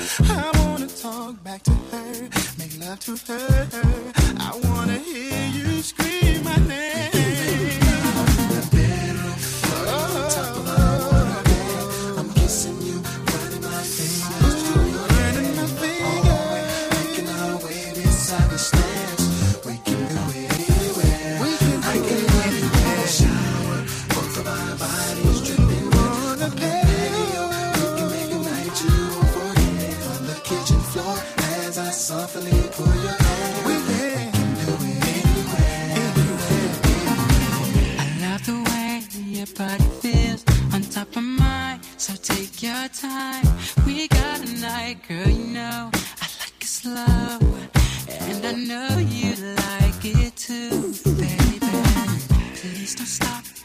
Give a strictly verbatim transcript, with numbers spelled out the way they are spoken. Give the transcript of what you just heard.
I wanna talk back to her, make love to her. I wanna hear you scream my name. Softly pull your hand. We can do it anywhere, anywhere. I love the way your body feels on top of mine. So take your time. We got a night, girl. You know I like it slow, and I know you like it too, baby. Please don't stop.